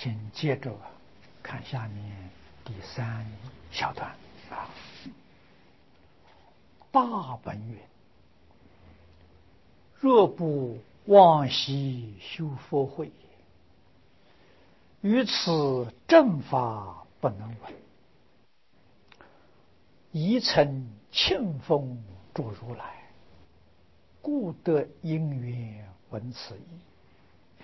请接着看下面第3小段啊。大本云：若不往昔修佛慧，于此正法不能闻。宜乘庆风着如来，故得因缘闻此义。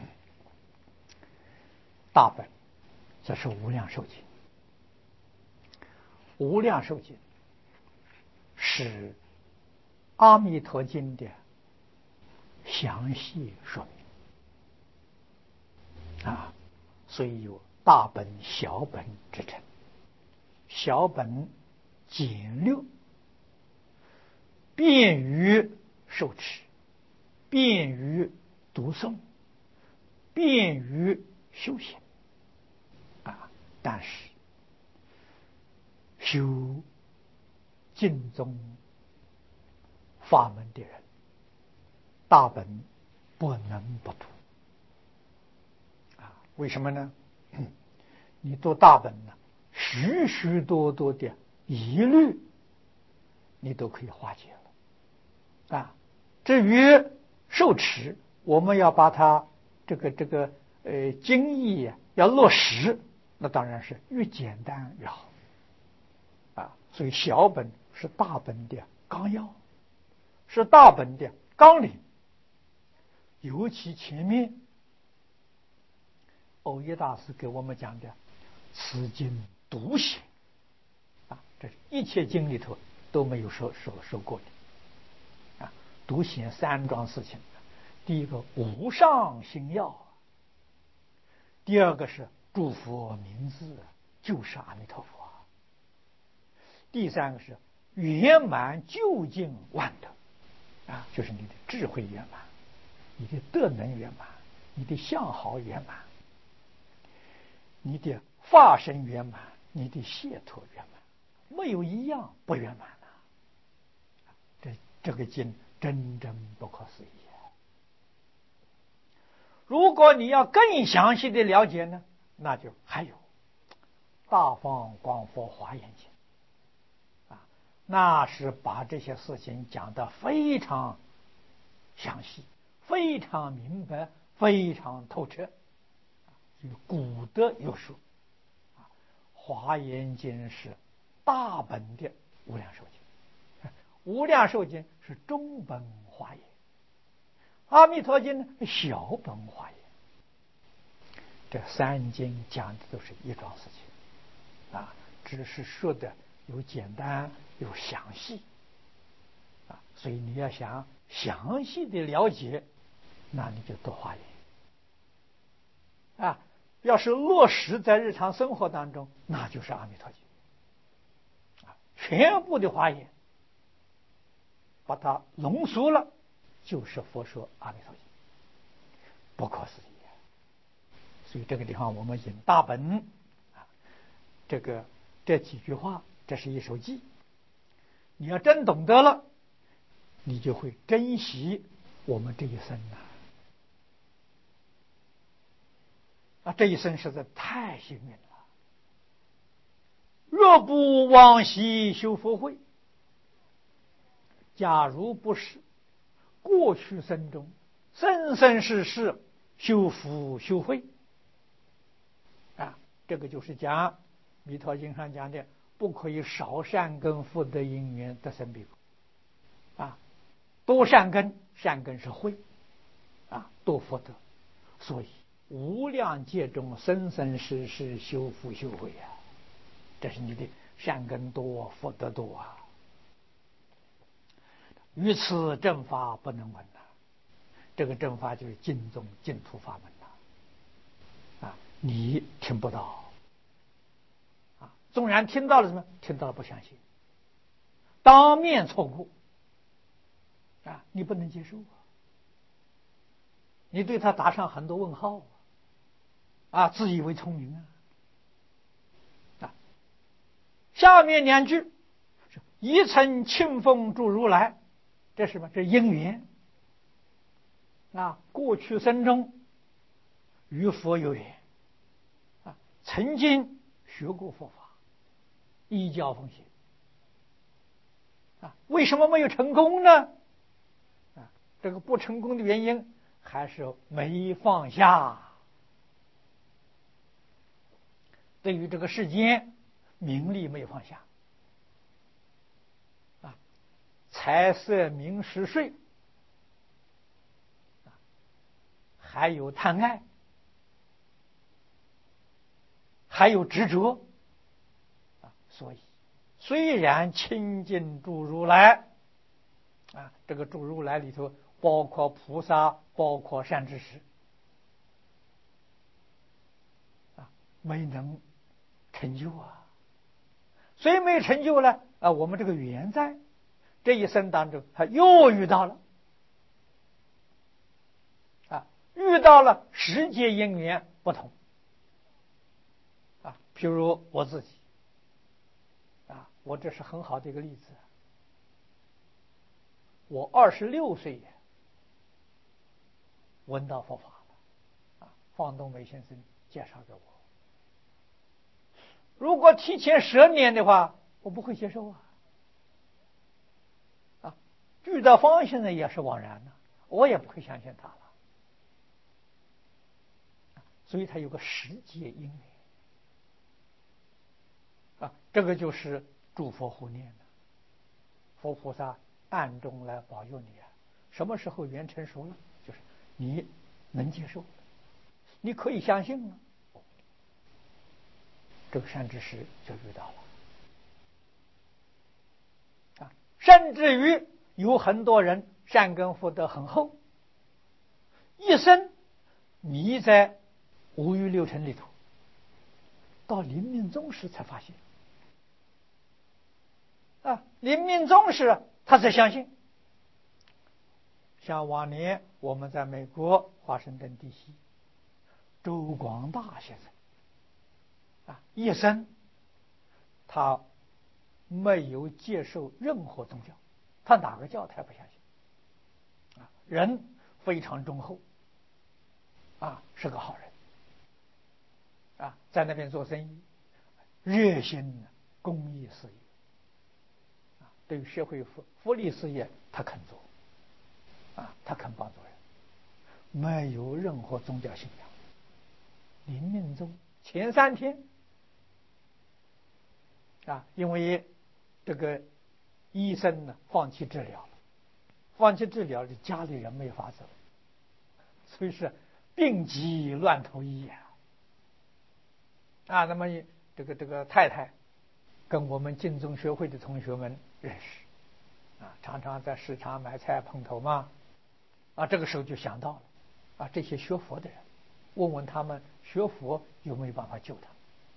大本，这是无量寿经。无量寿经是阿弥陀经的详细说明啊，所以有大本小本之称。小本简略，便于受持，便于读诵，便于修行啊。但是修净宗法门的人，大本不能不读啊。为什么呢？你读大本呢，许许多多的疑虑你都可以化解了啊。至于受持，我们要把它经义要落实，那当然是越简单越好啊。所以小本是大本的纲要，是大本的纲领。尤其前面藕益大师给我们讲的此经独显啊，这是一切经里头都没有说过的啊。独显3桩事情：第一个无上心要，第二个是诸佛名字就是阿弥陀佛，第三个是圆满究竟万德啊，就是你的智慧圆满，你的德能圆满，你的相好圆满，你的法身圆满，你的解脱圆满，没有一样不圆满的。这个经真不可思议。如果你要更详细的了解呢，那就还有大放光佛华严经啊，那是把这些事情讲得非常详细，非常明白，非常透彻，古德有说啊。华严经是大本的无量寿经，无量寿经是中本华严，阿弥陀经呢小本华严。这3经讲的都是一桩事情啊，只是说的有简单有详细啊。所以你要想详细的了解，那你就读华严啊。要是落实在日常生活当中，那就是阿弥陀经啊，全部的华严把它浓缩了，就是佛说阿弥陀经，不可思议。所以这个地方我们引大本啊，这几句话，这是一首偈。你要真懂得了，你就会珍惜我们这一生啊，这一生实在太幸运了。若不往昔修佛慧，假如不是过去生中生生世世修福修慧啊，这个就是讲《弥陀经》上讲的，不可以少善根福德因缘得生彼国啊，多善根，善根是慧啊，多福德，所以无量劫中生生世世修福修慧啊，这是你的善根多，福德多啊。于此正法不能闻呐，这个正法就是净宗净土法门呐啊，你听不到啊，纵然听到了什么，听到了不相信，当面错过啊，你不能接受啊，你对他打上很多问号啊，自以为聪明啊。下面2句是一乘庆风住如来，这是什么？这因缘啊，过去生中与佛有缘曾经学过佛法，依教奉行为什么没有成功呢？这个不成功的原因还是没放下。对于这个世间名利没有放下财色名食睡还有贪爱，还有执着所以虽然亲近诸如来这个诸如来里头包括菩萨，包括善知识没能成就所以没成就了我们这个缘在这一生当中他又遇到了遇到了时节因缘不同譬如我自己我这是很好的一个例子。我26岁闻到佛法了方东梅先生介绍给我。如果提前10年的话，我不会接受具德芳现在也是枉然的，我也不会相信他了。所以他有个时节因缘这个就是诸佛护念的，佛菩萨暗中来保佑你什么时候缘成熟了，就是你能接受，你可以相信了，这个善知识就遇到了甚至于有很多人善根福德很厚，一生迷在五欲六尘里头，到临命终时才发现临命终时他才相信。像往年我们在美国华盛顿地区周广大先生一生他没有接受任何宗教，他哪个教他也不相信人非常忠厚是个好人在那边做生意，热心公益事业对于社会福利事业他肯做他肯帮助人，没有任何宗教信仰。临命终前3天因为这个医生呢放弃治疗了，放弃治疗家里人没法子，所以是病急乱投医那么这个太太跟我们净宗学会的同学们认识常常在市场买菜碰头嘛这个时候就想到了这些学佛的人，问问他们学佛有没有办法救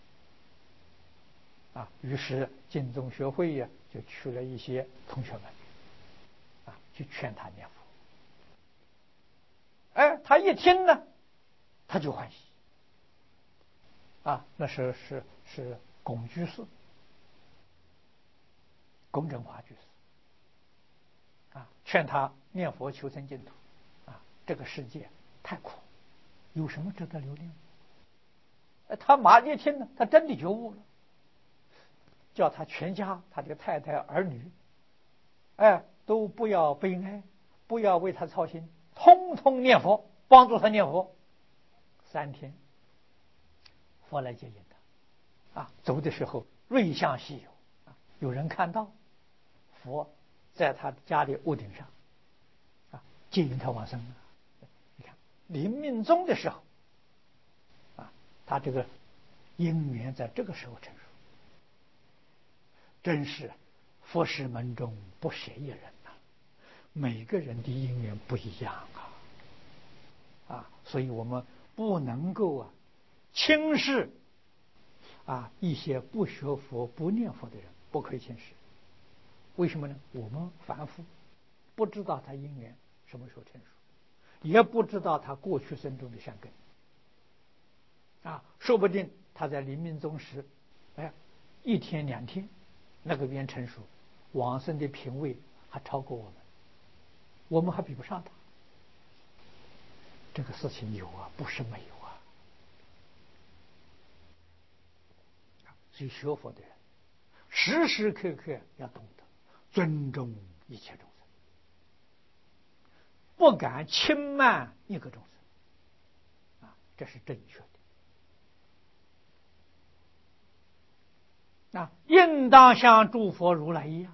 他于是净宗学会就去了一些同学们去劝他念佛他一听呢他就欢喜那时是龚居士，龚正华居士劝他念佛求生净土这个世界太苦，有什么值得留恋他马一听呢他真的觉悟了，叫他全家他的太太儿女都不要悲哀，不要为他操心，通通念佛，帮助他念佛。3天佛来接引他走的时候瑞相稀有有人看到佛在他家里屋顶上接引他往生你看临命终的时候他这个因缘在这个时候成熟，真是佛事门中不舍一人每个人的因缘不一样所以我们不能够轻视一些不学佛不念佛的人，不可以轻视。为什么呢？我们凡夫不知道他因缘什么时候成熟，也不知道他过去生中的善根说不定他在临命终时1天2天那个缘成熟，往生的品位还超过我们还比不上他。这个事情有不是没有所以学佛的人时时刻刻要懂得尊重一切众生，不敢轻慢一个众生，这是正确的。应当像诸佛如来一样，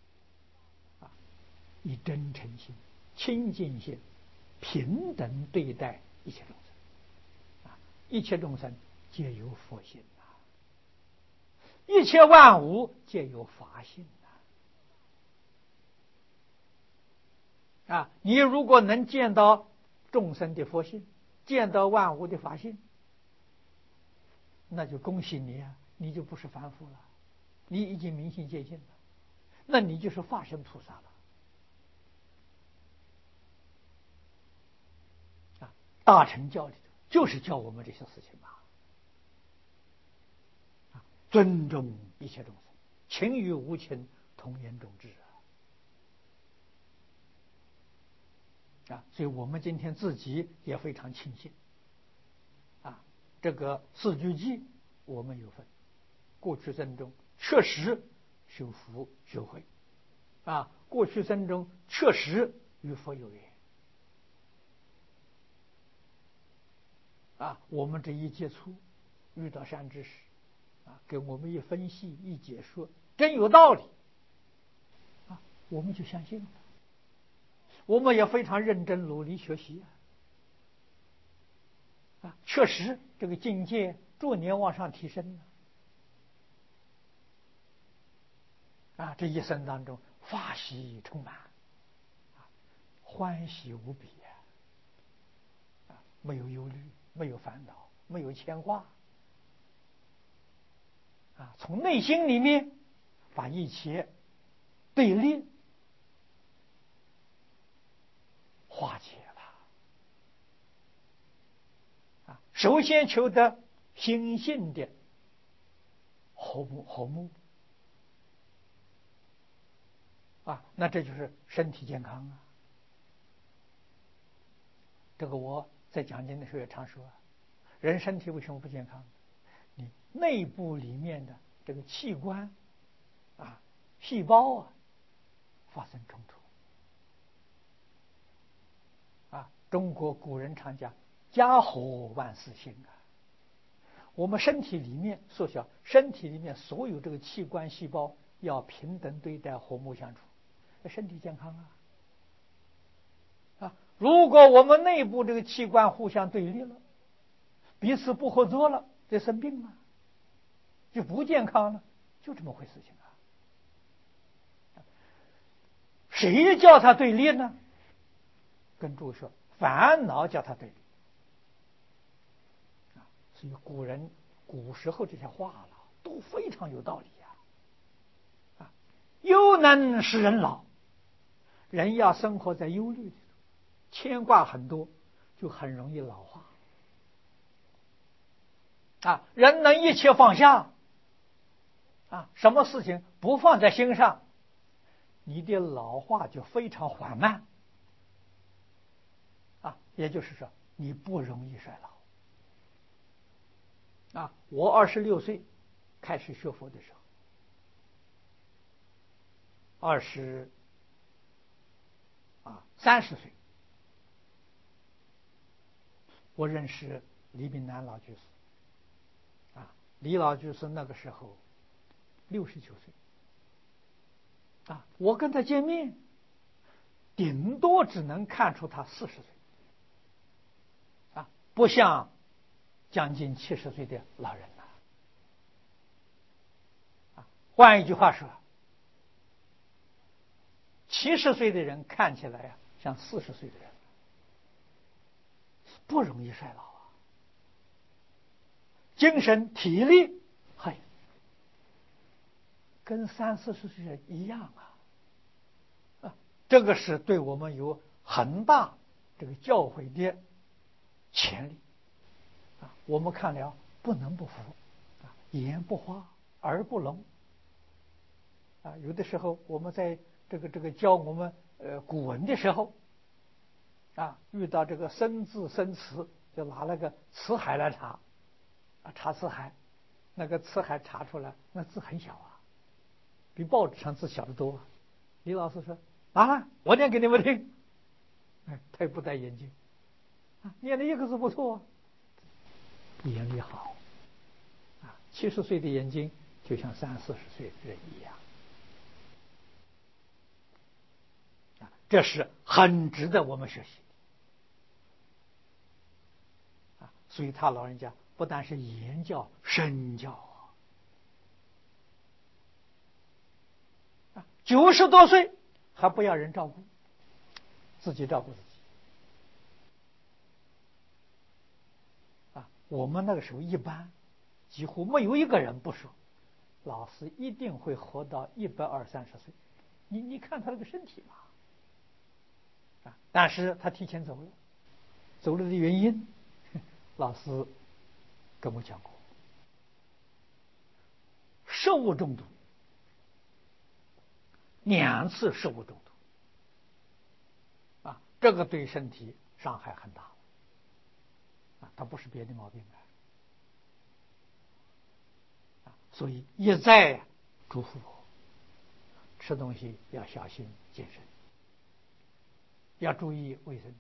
以真诚心、清净心平等对待一切众生，一切众生皆有佛性，一切万物皆有法性。你如果能见到众生的佛性，见到万物的法性，那就恭喜你啊，你就不是凡夫了，你已经明心见性了，那你就是化身菩萨了。大乘教里头就是教我们这些事情嘛，尊重一切众生，情与无情同源种智所以我们今天自己也非常庆幸这个四句偈我们有份，过去生中确实修福修慧过去生中确实与佛有缘我们这一接触遇到善知识给我们一分析一解说，真有道理我们就相信了，我们也非常认真努力学习确实这个境界逐年往上提升这一生当中法喜充满欢喜无比没有忧虑，没有烦恼，没有牵挂从内心里面把一切对立化解了首先求得心性的和睦那这就是身体健康这个我在讲经的时候也常说人身体为什么不健康？你内部里面的这个器官细胞发生冲突中国古人常讲家和万事兴我们身体里面缩小，身体里面所有这个器官细胞要平等对待，和睦相处，身体健康如果我们内部这个器官互相对立了，彼此不合作了，这生病了，就不健康了，就这么回事情谁叫他对立呢？跟诸位说，烦恼叫他对立所以古时候这些话了都非常有道理忧能使人老，人要生活在忧虑里头，牵挂很多，就很容易老化人能一切放下什么事情不放在心上，你的老化就非常缓慢也就是说你不容易衰老我26岁开始学佛的时候30岁我认识李炳南老居士李老居士那个时候69岁我跟他见面顶多只能看出他40岁不像将近70岁的老人换一句话说70岁的人看起来像40岁的人，不容易衰老精神体力跟30-40岁人一样这个是对我们有很大这个教诲的潜力我们看了不能不服眼不花耳不聋有的时候我们在这个教我们古文的时候遇到这个生字生词，就拿那个词海来查查词海那个字还查出来，那字很小啊，比报纸上字小得多啊。李老师说啊，我念给你们听。哎，他也不戴眼镜，啊，念的一个字不错啊，眼力好啊。70岁的眼睛就像30、40岁的人一样啊，这是很值得我们学习的啊。所以他老人家不但是言教身教啊，90多岁还不要人照顾，自己照顾自己啊。我们那个时候一般几乎没有一个人不说，老师一定会活到120、30岁。你看他那个身体吧，啊，但是他提前走了，走了的原因，老师跟我讲过，食物中毒，2次食物中毒，啊，这个对身体伤害很大，啊，它不是别的毛病啊，所以一再嘱咐我，吃东西要小心谨慎，要注意卫生，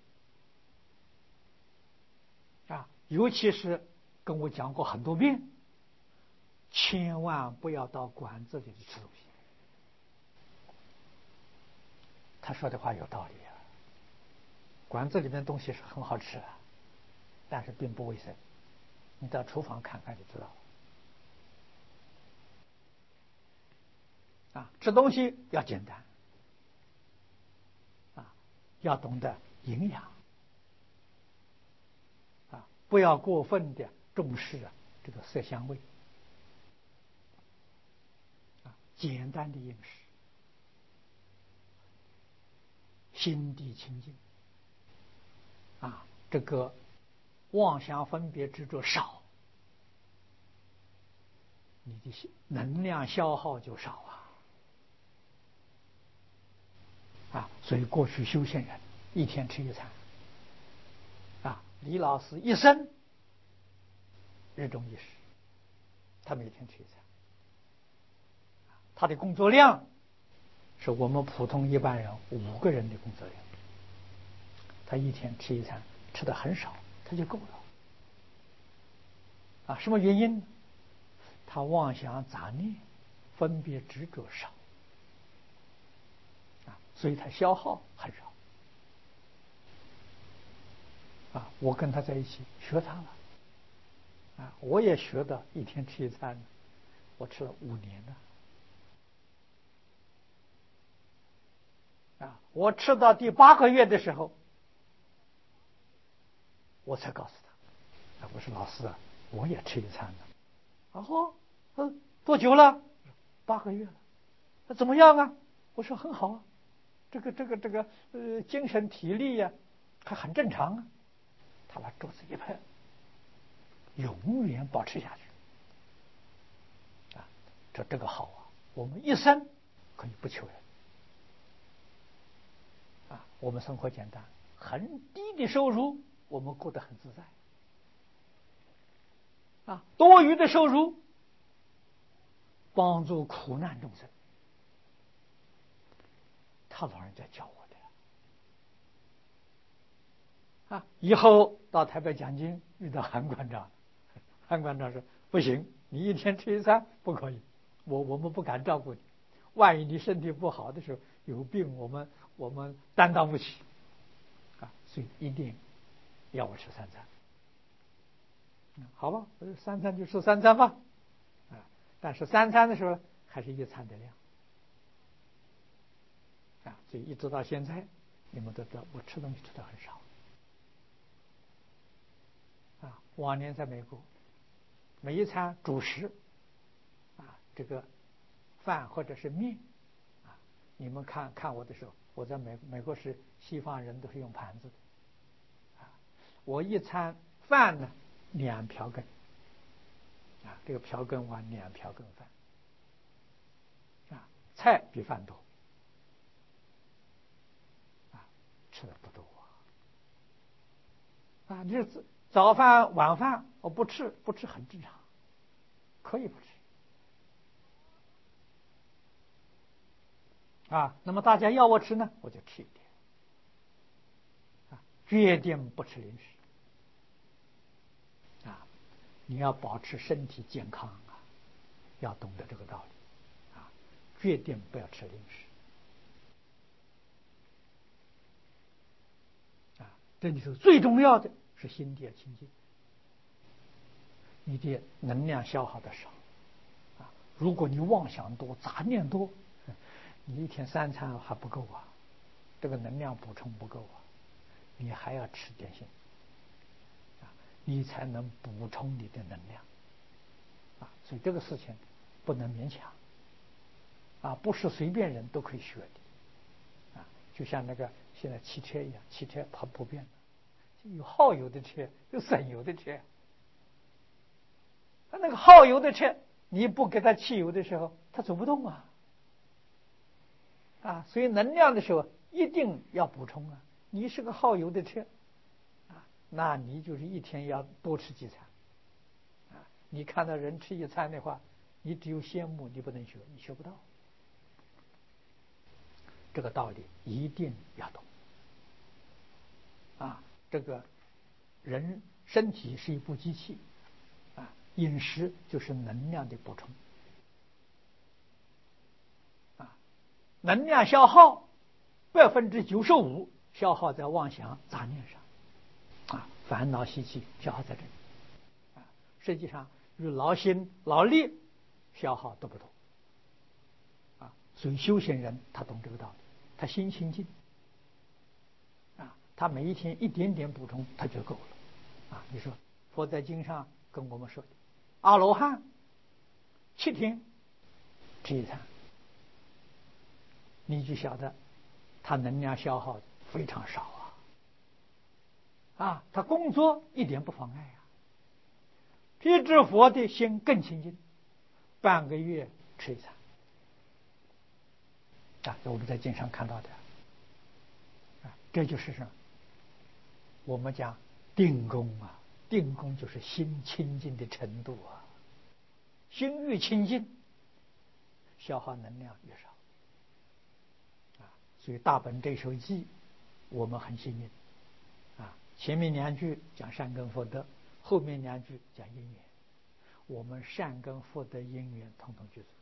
啊，尤其是跟我讲过很多遍，千万不要到馆子里去吃东西。他说的话有道理啊，馆子里面东西是很好吃的，但是并不卫生，你到厨房看看就知道了。啊，吃东西要简单，啊，要懂得营养，啊，不要过分的重视这个色香味，啊，简单的饮食，心地清净，啊，这个妄想分别执着少，你的能量消耗就少啊，所以过去修行人1天吃1餐，啊，李老师一生日中一食，他每天吃1餐，他的工作量是我们普通一般人5个人的工作量，他1天吃1餐，吃的很少，他就够了。啊，什么原因？他妄想杂念分别执着少，啊，所以他消耗很少。啊，我跟他在一起学他了，啊，我也学到1天吃1餐，我吃了5年了。啊，我吃到第8个月的时候，我才告诉他，啊，我说老师啊，我也吃1餐了。然后，多久了？8个月了。那怎么样啊？我说很好啊，精神体力呀，还很正常啊。他把桌子一拍，永远保持下去。啊，这个好啊，我们一生可以不求人。啊，我们生活简单，很低的收入，我们过得很自在。啊，多余的收入帮助苦难众生，他老人家教我的。啊，以后到台北讲经遇到韩馆长，韩馆长说不行，你1天吃1餐不可以，我们不敢照顾你，万一你身体不好的时候有病，我们担当不起。啊，所以一定要我吃3餐。好吧，3餐就吃3餐吧。啊，但是3餐的时候还是1餐的量。啊，所以一直到现在，你们都知道我吃东西吃的很少。啊，往年在美国，每一餐主食，啊，这个饭或者是面，啊，你们看我的时候，我在美国是西方人都是用盘子的，啊，我一餐饭呢2瓢羹，啊，这个瓢羹碗2瓢羹饭，啊，菜比饭多，啊，吃的不多啊，就是早饭晚饭我不吃很正常。 可以不吃。那么大家要我吃呢，我就吃一点，决定不吃零食。你要保持身体健康要懂得这个道理决定不要吃零食这里头最重要的是心地要清净，你的能量消耗的少如果你妄想多、杂念多，你一天3餐还不够这个能量补充不够你还要吃点心你才能补充你的能量所以这个事情不能勉强不是随便人都可以学的就像那个现在汽车一样，汽车它普遍有耗油的车，有省油的车那个耗油的车你不给它汽油的时候它走不动所以能量的时候一定要补充你是个耗油的车那你就是一天要多吃几餐你看到人吃一餐的话，你只有羡慕，你不能学，你学不到。这个道理一定要懂这个人身体是一部机器饮食就是能量的补充能量消耗95%消耗在妄想杂念上烦恼习气消耗在这里实际上与劳心劳力消耗都不同所以修行人他懂这个道理，他心清净他每一天一点点补充他就够了你说佛在经上跟我们说的阿罗汉7天吃一餐，你就晓得他能量消耗非常少他工作一点不妨碍辟支佛的心更清净，半个月吃一餐这我们在经上看到的这就是什么？我们讲定功定功就是心清净的程度心越清净消耗能量越少所以大本这首偈我们很幸运前面2句讲善根福德，后面2句讲因缘，我们善根福德因缘统统具足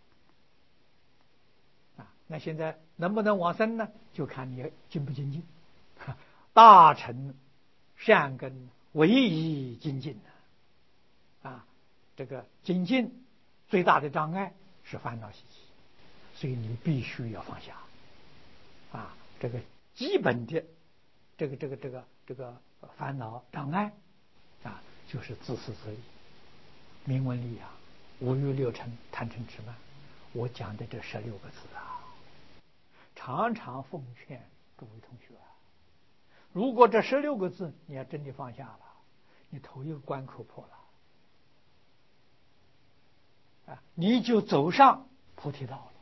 那现在能不能往生呢？就看你精不精进大乘善根唯一精进这个精进最大的障碍是烦恼习气，所以你必须要放下这个基本的这个烦恼障碍就是自私自利、名闻利养、五欲六尘、贪嗔痴慢。我讲的这16个字常常奉劝诸位同学如果这16个字你要真的放下了，你头一个关口破了你就走上菩提道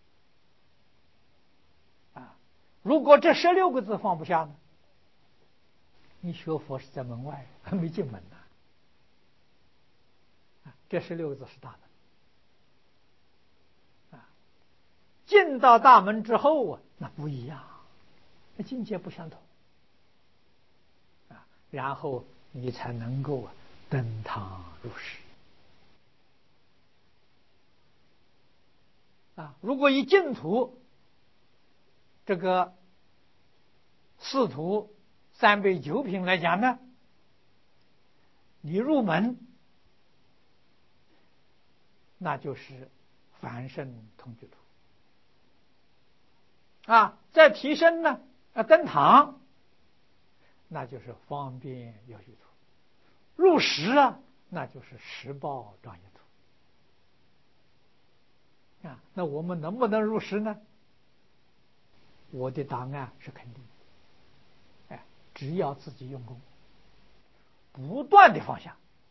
了如果这16个字放不下呢，你学佛是在门外，还没进门呢这16个字是大门进到大门之后那不一样，那境界不相同然后你才能够登堂入室如果以净土这个四土3倍9品来讲呢，你入门那就是凡圣同居土再提升呢登堂那就是方便有余土，入室那就是十报庄严土那我们能不能入室呢？我的答案是肯定的只要自己用功不断的放下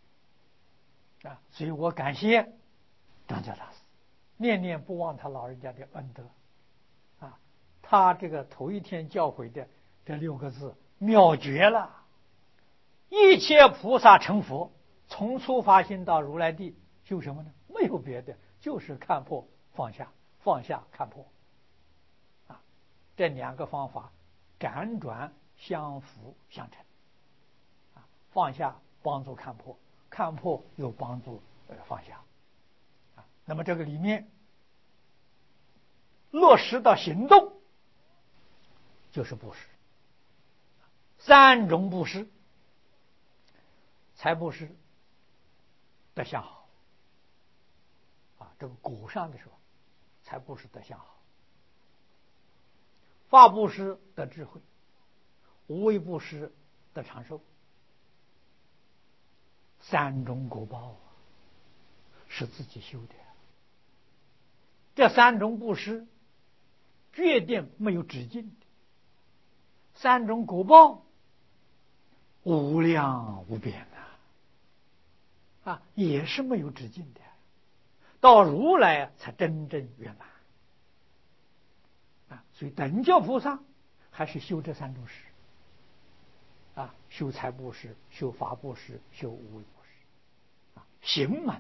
所以我感谢张家大师念念不忘他老人家的恩德他这个头一天教诲的这6个字妙绝了，一切菩萨成佛从初发心到如来地修什么呢？没有别的，就是看破放下，放下看破。啊，这两个方法辗转相辅相成。啊，放下帮助看破，看破又帮助放下。啊，那么这个里面落实到行动，就是布施。三种布施：财布施得相好，啊，这个果上的时候，财布施得相好；法布施得智慧；无为布施得长寿。三种果报是自己修的，这三种布施决定没有止境的，三种果报无量无边啊，也是没有止境的，到如来才真正圆满啊。所以等觉菩萨还是修这三种施啊，修财布施，修法布施，修无为布施啊，行满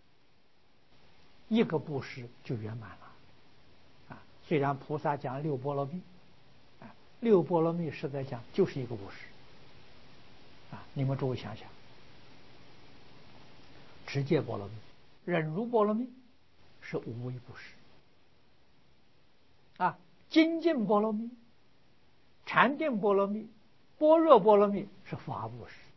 一个布施就圆满了啊。虽然菩萨讲六波罗蜜啊，六波罗蜜实在讲就是一个布施啊。你们诸位想想，持戒波罗蜜、忍辱波罗蜜是无为布施啊，精进波罗蜜、禅定波罗蜜、般若波罗蜜是法布施